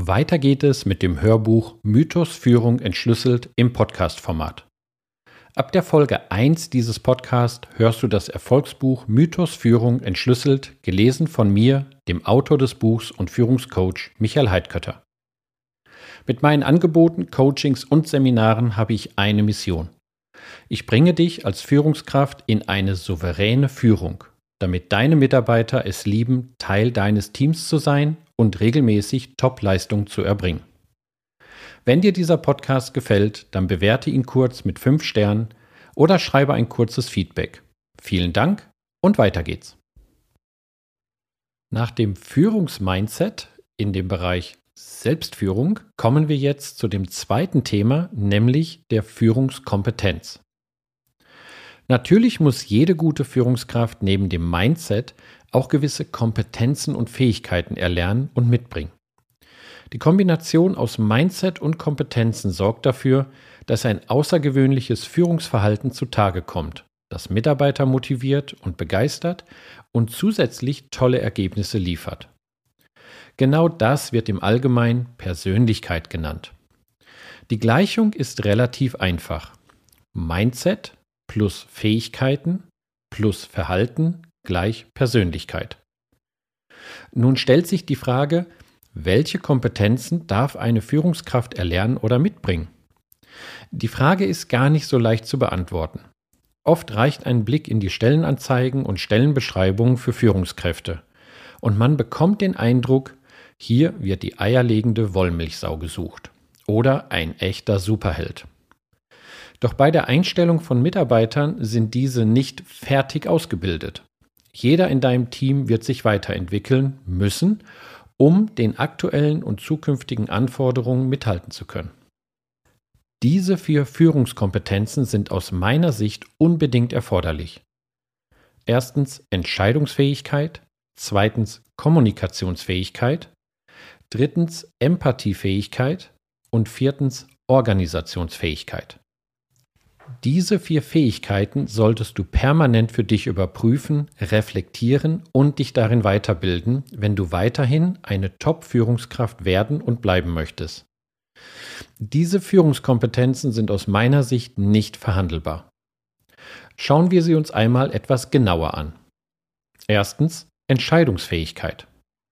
Weiter geht es mit dem Hörbuch Mythos Führung entschlüsselt im Podcast-Format. Ab der Folge 1 dieses Podcasts hörst du das Erfolgsbuch Mythos Führung entschlüsselt, gelesen von mir, dem Autor des Buchs und Führungscoach Michael Heidkötter. Mit meinen Angeboten, Coachings und Seminaren habe ich eine Mission. Ich bringe dich als Führungskraft in eine souveräne Führung, damit deine Mitarbeiter es lieben, Teil deines Teams zu sein und regelmäßig Top-Leistung zu erbringen. Wenn dir dieser Podcast gefällt, dann bewerte ihn kurz mit 5 Sternen oder schreibe ein kurzes Feedback. Vielen Dank und weiter geht's. Nach dem Führungsmindset in dem Bereich Selbstführung kommen wir jetzt zu dem zweiten Thema, nämlich der Führungskompetenz. Natürlich muss jede gute Führungskraft neben dem Mindset auch gewisse Kompetenzen und Fähigkeiten erlernen und mitbringen. Die Kombination aus Mindset und Kompetenzen sorgt dafür, dass ein außergewöhnliches Führungsverhalten zutage kommt, das Mitarbeiter motiviert und begeistert und zusätzlich tolle Ergebnisse liefert. Genau das wird im Allgemeinen Persönlichkeit genannt. Die Gleichung ist relativ einfach. Mindset plus Fähigkeiten plus Verhalten gleich Persönlichkeit. Nun stellt sich die Frage, welche Kompetenzen darf eine Führungskraft erlernen oder mitbringen? Die Frage ist gar nicht so leicht zu beantworten. Oft reicht ein Blick in die Stellenanzeigen und Stellenbeschreibungen für Führungskräfte und man bekommt den Eindruck, hier wird die eierlegende Wollmilchsau gesucht oder ein echter Superheld. Doch bei der Einstellung von Mitarbeitern sind diese nicht fertig ausgebildet. Jeder in deinem Team wird sich weiterentwickeln müssen, um den aktuellen und zukünftigen Anforderungen mithalten zu können. Diese 4 Führungskompetenzen sind aus meiner Sicht unbedingt erforderlich. Erstens Entscheidungsfähigkeit, zweitens Kommunikationsfähigkeit, drittens Empathiefähigkeit und viertens Organisationsfähigkeit. Diese 4 Fähigkeiten solltest du permanent für dich überprüfen, reflektieren und dich darin weiterbilden, wenn du weiterhin eine Top-Führungskraft werden und bleiben möchtest. Diese Führungskompetenzen sind aus meiner Sicht nicht verhandelbar. Schauen wir sie uns einmal etwas genauer an. Erstens Entscheidungsfähigkeit.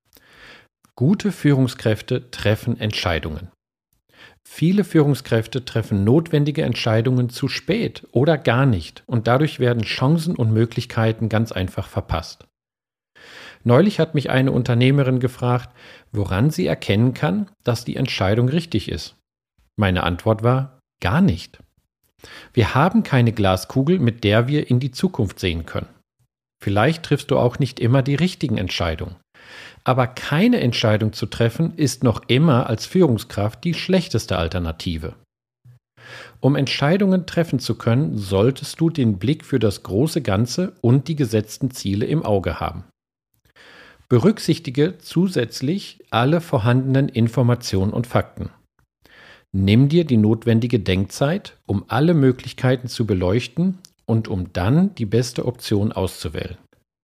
Gute Führungskräfte treffen Entscheidungen. Viele Führungskräfte treffen notwendige Entscheidungen zu spät oder gar nicht und dadurch werden Chancen und Möglichkeiten ganz einfach verpasst. Neulich hat mich eine Unternehmerin gefragt, woran sie erkennen kann, dass die Entscheidung richtig ist. Meine Antwort war, gar nicht. Wir haben keine Glaskugel, mit der wir in die Zukunft sehen können. Vielleicht triffst du auch nicht immer die richtigen Entscheidungen. Aber keine Entscheidung zu treffen, ist noch immer als Führungskraft die schlechteste Alternative. Um Entscheidungen treffen zu können, solltest du den Blick für das große Ganze und die gesetzten Ziele im Auge haben. Berücksichtige zusätzlich alle vorhandenen Informationen und Fakten. Nimm dir die notwendige Denkzeit, um alle Möglichkeiten zu beleuchten und um dann die beste Option auszuwählen.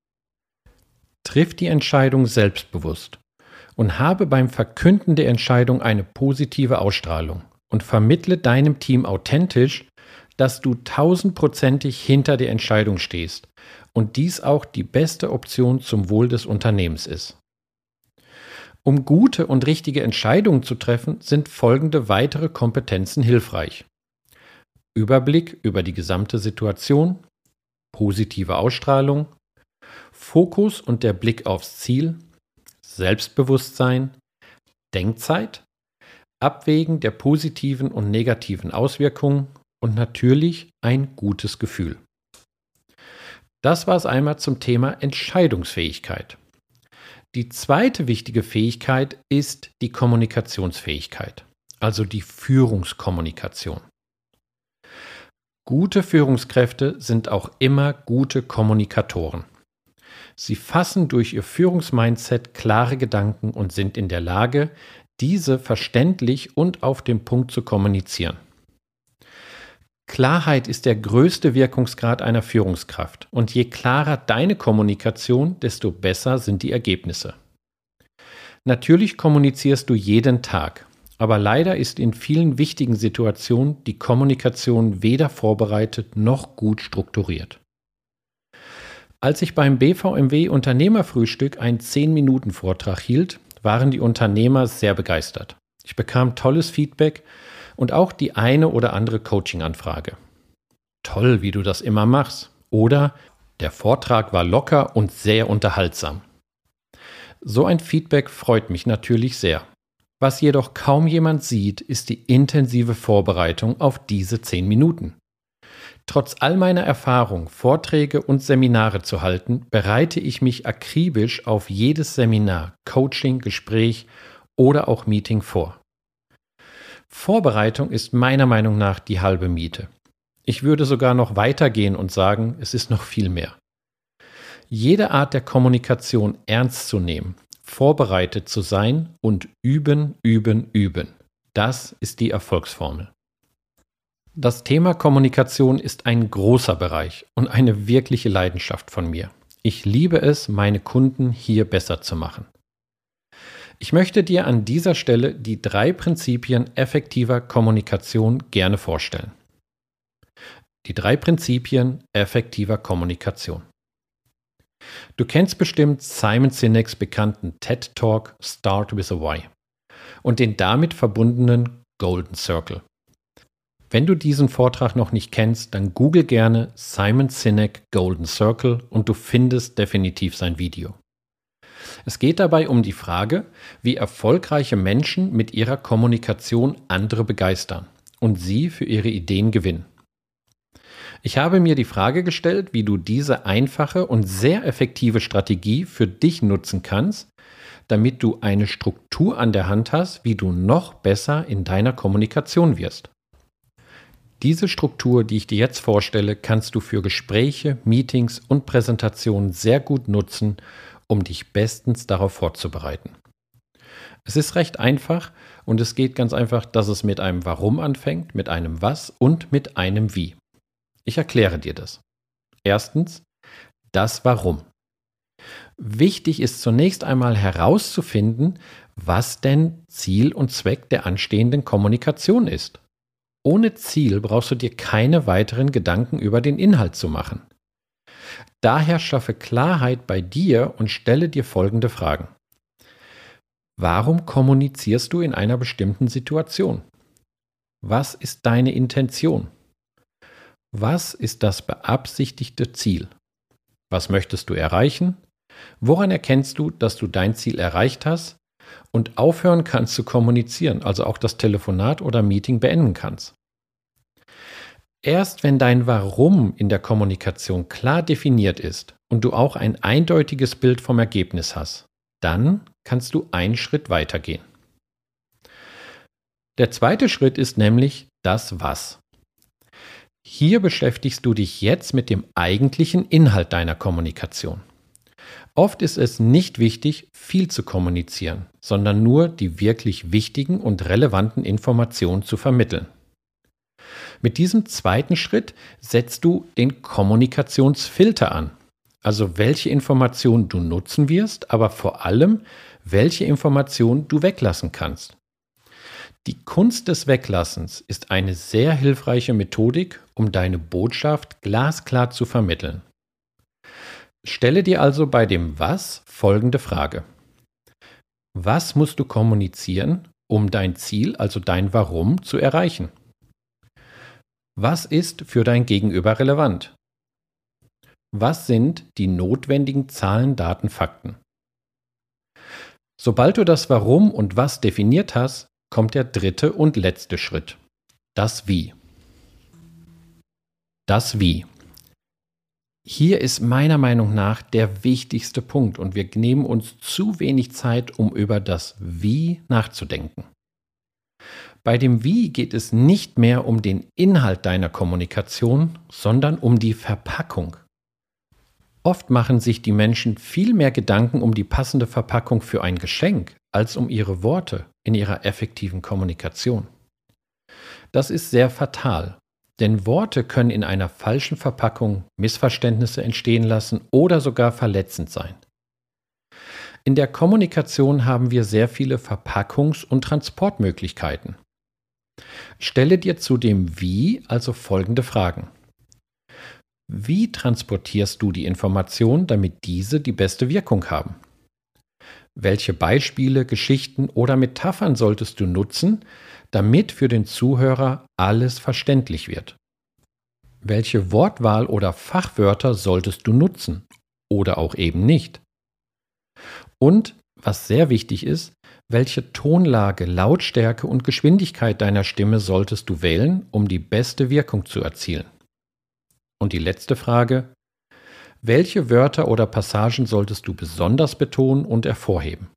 Triff die Entscheidung selbstbewusst und habe beim Verkünden der Entscheidung eine positive Ausstrahlung und vermittle deinem Team authentisch, dass du 1000%ig hinter der Entscheidung stehst und dies auch die beste Option zum Wohl des Unternehmens ist. Um gute und richtige Entscheidungen zu treffen, sind folgende weitere Kompetenzen hilfreich. Überblick über die gesamte Situation, positive Ausstrahlung, Fokus und der Blick aufs Ziel, Selbstbewusstsein, Denkzeit, Abwägen der positiven und negativen Auswirkungen und natürlich ein gutes Gefühl. Das war es einmal zum Thema Entscheidungsfähigkeit. Die zweite wichtige Fähigkeit ist die Kommunikationsfähigkeit, also die Führungskommunikation. Gute Führungskräfte sind auch immer gute Kommunikatoren. Sie fassen durch ihr Führungsmindset klare Gedanken und sind in der Lage, diese verständlich und auf den Punkt zu kommunizieren. Klarheit ist der größte Wirkungsgrad einer Führungskraft und je klarer deine Kommunikation, desto besser sind die Ergebnisse. Natürlich kommunizierst du jeden Tag, aber leider ist in vielen wichtigen Situationen die Kommunikation weder vorbereitet noch gut strukturiert. Als ich beim BVMW Unternehmerfrühstück einen 10-Minuten-Vortrag hielt, waren die Unternehmer sehr begeistert. Ich bekam tolles Feedback und auch die eine oder andere Coaching-Anfrage. Toll, wie du das immer machst. Oder der Vortrag war locker und sehr unterhaltsam. So ein Feedback freut mich natürlich sehr. Was jedoch kaum jemand sieht, ist die intensive Vorbereitung auf diese 10 Minuten. Trotz all meiner Erfahrung, Vorträge und Seminare zu halten, bereite ich mich akribisch auf jedes Seminar, Coaching, Gespräch oder auch Meeting vor. Vorbereitung ist meiner Meinung nach die halbe Miete. Ich würde sogar noch weitergehen und sagen, es ist noch viel mehr. Jede Art der Kommunikation ernst zu nehmen, vorbereitet zu sein und üben, üben, üben. Das ist die Erfolgsformel. Das Thema Kommunikation ist ein großer Bereich und eine wirkliche Leidenschaft von mir. Ich liebe es, meine Kunden hier besser zu machen. Ich möchte dir an dieser Stelle die 3 Prinzipien effektiver Kommunikation gerne vorstellen. Die 3 Prinzipien effektiver Kommunikation. Du kennst bestimmt Simon Sineks bekannten TED Talk Start with a Why und den damit verbundenen Golden Circle. Wenn du diesen Vortrag noch nicht kennst, dann google gerne Simon Sinek Golden Circle und du findest definitiv sein Video. Es geht dabei um die Frage, wie erfolgreiche Menschen mit ihrer Kommunikation andere begeistern und sie für ihre Ideen gewinnen. Ich habe mir die Frage gestellt, wie du diese einfache und sehr effektive Strategie für dich nutzen kannst, damit du eine Struktur an der Hand hast, wie du noch besser in deiner Kommunikation wirst. Diese Struktur, die ich dir jetzt vorstelle, kannst du für Gespräche, Meetings und Präsentationen sehr gut nutzen, um dich bestens darauf vorzubereiten. Es ist recht einfach und es geht ganz einfach, dass es mit einem Warum anfängt, mit einem Was und mit einem Wie. Ich erkläre dir das. Erstens, das Warum. Wichtig ist zunächst einmal herauszufinden, was denn Ziel und Zweck der anstehenden Kommunikation ist. Ohne Ziel brauchst du dir keine weiteren Gedanken über den Inhalt zu machen. Daher schaffe Klarheit bei dir und stelle dir folgende Fragen. Warum kommunizierst du in einer bestimmten Situation? Was ist deine Intention? Was ist das beabsichtigte Ziel? Was möchtest du erreichen? Woran erkennst du, dass du dein Ziel erreicht hast und aufhören kannst zu kommunizieren, also auch das Telefonat oder Meeting beenden kannst? Erst wenn dein Warum in der Kommunikation klar definiert ist und du auch ein eindeutiges Bild vom Ergebnis hast, dann kannst du einen Schritt weitergehen. Der zweite Schritt ist nämlich das Was. Hier beschäftigst du dich jetzt mit dem eigentlichen Inhalt deiner Kommunikation. Oft ist es nicht wichtig, viel zu kommunizieren, sondern nur die wirklich wichtigen und relevanten Informationen zu vermitteln. Mit diesem zweiten Schritt setzt du den Kommunikationsfilter an, also welche Informationen du nutzen wirst, aber vor allem, welche Informationen du weglassen kannst. Die Kunst des Weglassens ist eine sehr hilfreiche Methodik, um deine Botschaft glasklar zu vermitteln. Stelle dir also bei dem Was folgende Frage. Was musst du kommunizieren, um dein Ziel, also dein Warum, zu erreichen? Was ist für dein Gegenüber relevant? Was sind die notwendigen Zahlen, Daten, Fakten? Sobald du das Warum und Was definiert hast, kommt der dritte und letzte Schritt. Das Wie. Das Wie. Hier ist meiner Meinung nach der wichtigste Punkt und wir nehmen uns zu wenig Zeit, um über das Wie nachzudenken. Bei dem Wie geht es nicht mehr um den Inhalt deiner Kommunikation, sondern um die Verpackung. Oft machen sich die Menschen viel mehr Gedanken um die passende Verpackung für ein Geschenk, als um ihre Worte in ihrer effektiven Kommunikation. Das ist sehr fatal, denn Worte können in einer falschen Verpackung Missverständnisse entstehen lassen oder sogar verletzend sein. In der Kommunikation haben wir sehr viele Verpackungs- und Transportmöglichkeiten. Stelle dir zu dem Wie also folgende Fragen. Wie transportierst du die Information, damit diese die beste Wirkung haben? Welche Beispiele, Geschichten oder Metaphern solltest du nutzen, damit für den Zuhörer alles verständlich wird? Welche Wortwahl oder Fachwörter solltest du nutzen oder auch eben nicht? Und, was sehr wichtig ist, welche Tonlage, Lautstärke und Geschwindigkeit deiner Stimme solltest du wählen, um die beste Wirkung zu erzielen? Und die letzte Frage: Welche Wörter oder Passagen solltest du besonders betonen und hervorheben?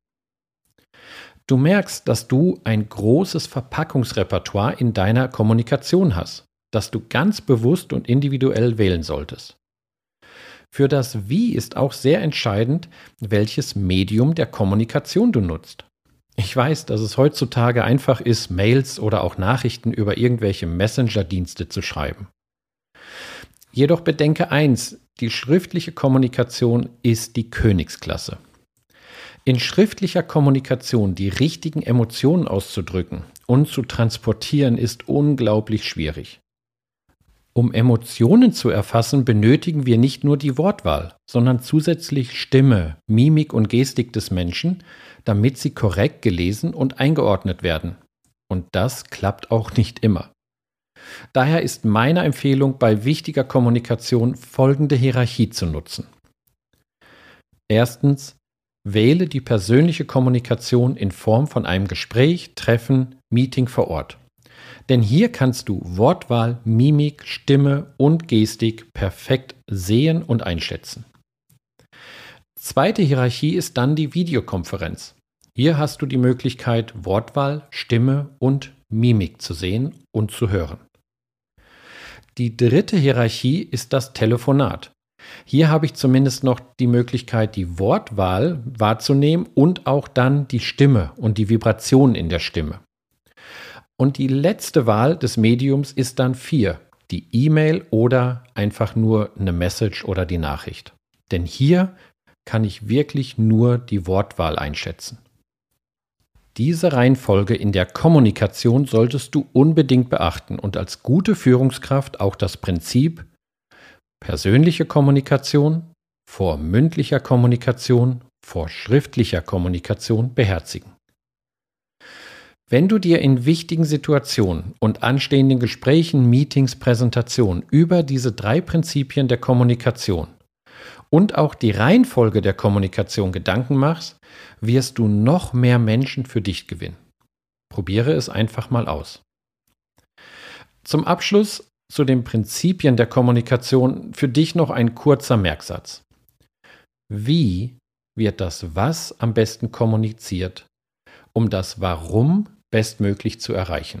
Du merkst, dass du ein großes Verpackungsrepertoire in deiner Kommunikation hast, das du ganz bewusst und individuell wählen solltest. Für das Wie ist auch sehr entscheidend, welches Medium der Kommunikation du nutzt. Ich weiß, dass es heutzutage einfach ist, Mails oder auch Nachrichten über irgendwelche Messenger-Dienste zu schreiben. Jedoch bedenke eins: Die schriftliche Kommunikation ist die Königsklasse. In schriftlicher Kommunikation die richtigen Emotionen auszudrücken und zu transportieren ist unglaublich schwierig. Um Emotionen zu erfassen, benötigen wir nicht nur die Wortwahl, sondern zusätzlich Stimme, Mimik und Gestik des Menschen, damit sie korrekt gelesen und eingeordnet werden. Und das klappt auch nicht immer. Daher ist meine Empfehlung bei wichtiger Kommunikation folgende Hierarchie zu nutzen. Erstens, wähle die persönliche Kommunikation in Form von einem Gespräch, Treffen, Meeting vor Ort. Denn hier kannst du Wortwahl, Mimik, Stimme und Gestik perfekt sehen und einschätzen. Zweite Hierarchie ist dann die Videokonferenz. Hier hast du die Möglichkeit, Wortwahl, Stimme und Mimik zu sehen und zu hören. Die dritte Hierarchie ist das Telefonat. Hier habe ich zumindest noch die Möglichkeit, die Wortwahl wahrzunehmen und auch dann die Stimme und die Vibration in der Stimme. Und die letzte Wahl des Mediums ist dann 4, die E-Mail oder einfach nur eine Message oder die Nachricht. Denn hier kann ich wirklich nur die Wortwahl einschätzen. Diese Reihenfolge in der Kommunikation solltest du unbedingt beachten und als gute Führungskraft auch das Prinzip persönliche Kommunikation vor mündlicher Kommunikation, vor schriftlicher Kommunikation beherzigen. Wenn du dir in wichtigen Situationen und anstehenden Gesprächen, Meetings, Präsentationen über diese 3 Prinzipien der Kommunikation und auch die Reihenfolge der Kommunikation Gedanken machst, wirst du noch mehr Menschen für dich gewinnen. Probiere es einfach mal aus. Zum Abschluss zu den Prinzipien der Kommunikation für dich noch ein kurzer Merksatz. Wie wird das Was am besten kommuniziert, um das Warum bestmöglich zu erreichen?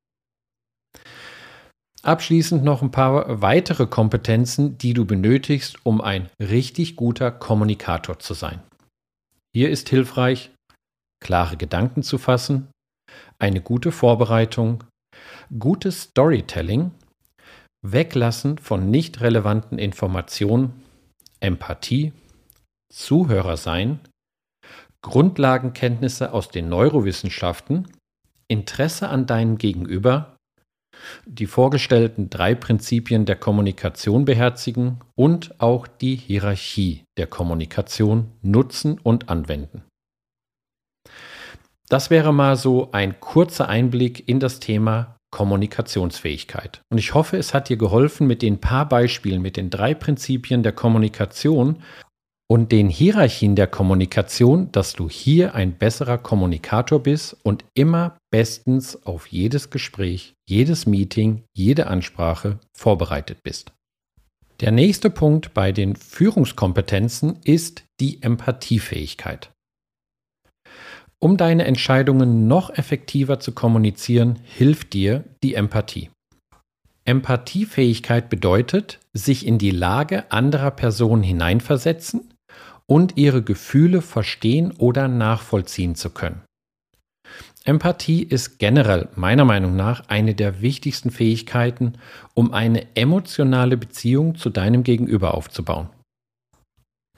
Abschließend noch ein paar weitere Kompetenzen, die du benötigst, um ein richtig guter Kommunikator zu sein. Hier ist hilfreich, klare Gedanken zu fassen, eine gute Vorbereitung, gutes Storytelling, Weglassen von nicht relevanten Informationen, Empathie, Zuhörer sein, Grundlagenkenntnisse aus den Neurowissenschaften, Interesse an deinem Gegenüber, die vorgestellten 3 Prinzipien der Kommunikation beherzigen und auch die Hierarchie der Kommunikation nutzen und anwenden. Das wäre mal so ein kurzer Einblick in das Thema Kommunikationsfähigkeit. Und ich hoffe, es hat dir geholfen mit den paar Beispielen, mit den 3 Prinzipien der Kommunikation und den Hierarchien der Kommunikation, dass du hier ein besserer Kommunikator bist und immer bestens auf jedes Gespräch, jedes Meeting, jede Ansprache vorbereitet bist. Der nächste Punkt bei den Führungskompetenzen ist die Empathiefähigkeit. Um deine Entscheidungen noch effektiver zu kommunizieren, hilft dir die Empathie. Empathiefähigkeit bedeutet, sich in die Lage anderer Personen hineinversetzen und ihre Gefühle verstehen oder nachvollziehen zu können. Empathie ist generell meiner Meinung nach eine der wichtigsten Fähigkeiten, um eine emotionale Beziehung zu deinem Gegenüber aufzubauen.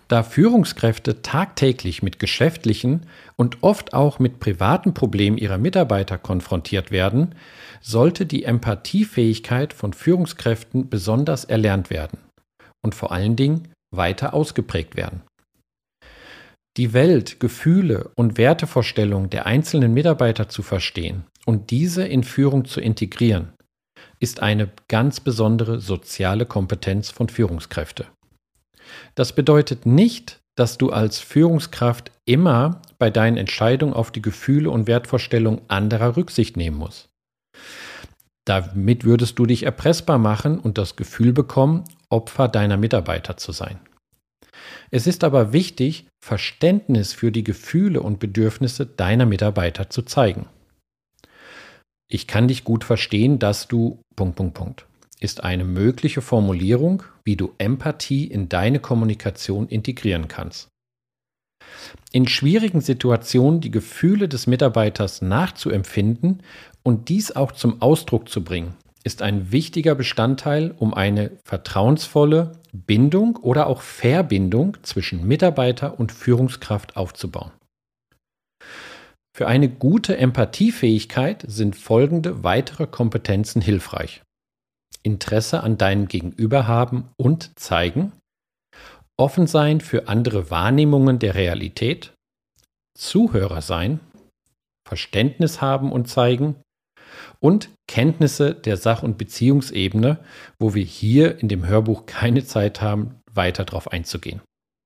Da Führungskräfte tagtäglich mit geschäftlichen und oft auch mit privaten Problemen ihrer Mitarbeiter konfrontiert werden, sollte die Empathiefähigkeit von Führungskräften besonders erlernt werden und vor allen Dingen weiter ausgeprägt werden. Die Welt, Gefühle und Wertevorstellungen der einzelnen Mitarbeiter zu verstehen und diese in Führung zu integrieren, ist eine ganz besondere soziale Kompetenz von Führungskräften. Das bedeutet nicht, dass du als Führungskraft immer bei deinen Entscheidungen auf die Gefühle und Wertvorstellungen anderer Rücksicht nehmen musst. Damit würdest du dich erpressbar machen und das Gefühl bekommen, Opfer deiner Mitarbeiter zu sein. Es ist aber wichtig, Verständnis für die Gefühle und Bedürfnisse deiner Mitarbeiter zu zeigen. Ich kann dich gut verstehen, dass du... ist eine mögliche Formulierung, wie du Empathie in deine Kommunikation integrieren kannst. In schwierigen Situationen die Gefühle des Mitarbeiters nachzuempfinden und dies auch zum Ausdruck zu bringen, ist ein wichtiger Bestandteil, um eine vertrauensvolle Bindung oder auch Verbindung zwischen Mitarbeiter und Führungskraft aufzubauen. Für eine gute Empathiefähigkeit sind folgende weitere Kompetenzen hilfreich: Interesse an deinem Gegenüber haben und zeigen, offen sein für andere Wahrnehmungen der Realität, Zuhörer sein, Verständnis haben und zeigen und Kenntnisse der Sach- und Beziehungsebene, wo wir hier in dem Hörbuch keine Zeit haben, weiter darauf einzugehen.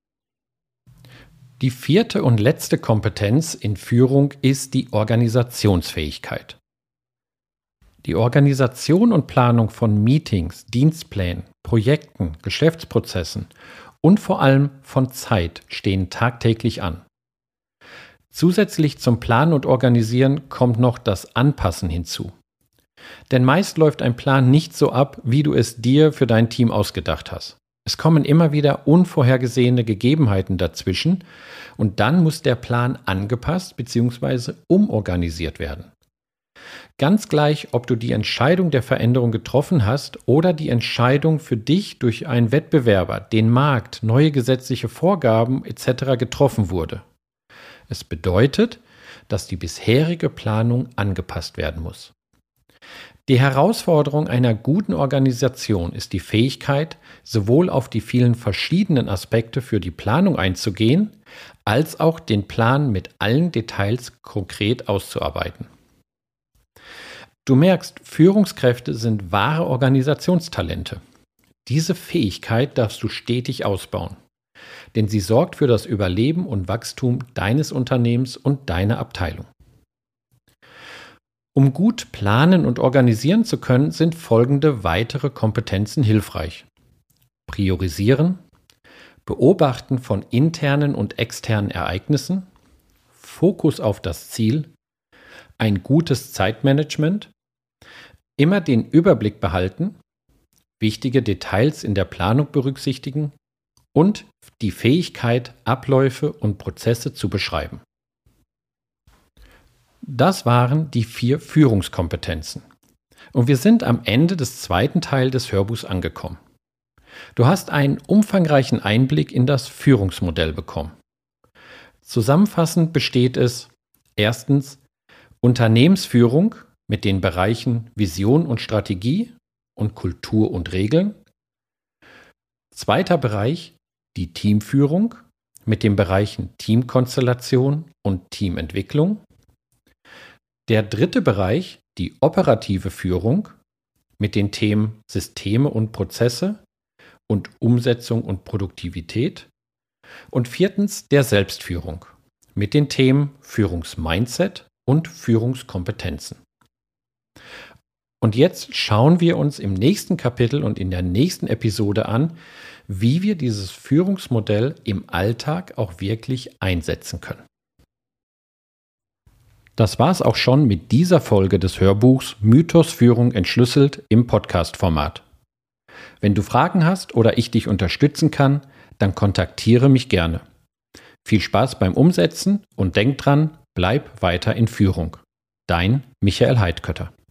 Die vierte und letzte Kompetenz in Führung ist die Organisationsfähigkeit. Die Organisation und Planung von Meetings, Dienstplänen, Projekten, Geschäftsprozessen und vor allem von Zeit stehen tagtäglich an. Zusätzlich zum Planen und Organisieren kommt noch das Anpassen hinzu. Denn meist läuft ein Plan nicht so ab, wie du es dir für dein Team ausgedacht hast. Es kommen immer wieder unvorhergesehene Gegebenheiten dazwischen und dann muss der Plan angepasst bzw. umorganisiert werden. Ganz gleich, ob du die Entscheidung der Veränderung getroffen hast oder die Entscheidung für dich durch einen Wettbewerber, den Markt, neue gesetzliche Vorgaben etc. getroffen wurde. Es bedeutet, dass die bisherige Planung angepasst werden muss. Die Herausforderung einer guten Organisation ist die Fähigkeit, sowohl auf die vielen verschiedenen Aspekte für die Planung einzugehen, als auch den Plan mit allen Details konkret auszuarbeiten. Du merkst, Führungskräfte sind wahre Organisationstalente. Diese Fähigkeit darfst du stetig ausbauen, denn sie sorgt für das Überleben und Wachstum deines Unternehmens und deiner Abteilung. Um gut planen und organisieren zu können, sind folgende weitere Kompetenzen hilfreich: Priorisieren, Beobachten von internen und externen Ereignissen, Fokus auf das Ziel, ein gutes Zeitmanagement, immer den Überblick behalten, wichtige Details in der Planung berücksichtigen und die Fähigkeit, Abläufe und Prozesse zu beschreiben. Das waren die 4 Führungskompetenzen. Und wir sind am Ende des zweiten Teils des Hörbuchs angekommen. Du hast einen umfangreichen Einblick in das Führungsmodell bekommen. Zusammenfassend besteht es: Erstens Unternehmensführung mit den Bereichen Vision und Strategie und Kultur und Regeln. Zweiter Bereich die Teamführung mit den Bereichen Teamkonstellation und Teamentwicklung. Der dritte Bereich, die operative Führung mit den Themen Systeme und Prozesse und Umsetzung und Produktivität. Und viertens, der Selbstführung mit den Themen Führungsmindset und Führungskompetenzen. Und jetzt schauen wir uns im nächsten Kapitel und in der nächsten Episode an, wie wir dieses Führungsmodell im Alltag auch wirklich einsetzen können. Das war's auch schon mit dieser Folge des Hörbuchs Mythos Führung entschlüsselt im Podcast-Format. Wenn du Fragen hast oder ich dich unterstützen kann, dann kontaktiere mich gerne. Viel Spaß beim Umsetzen und denk dran, bleib weiter in Führung. Dein Michael Heidkötter.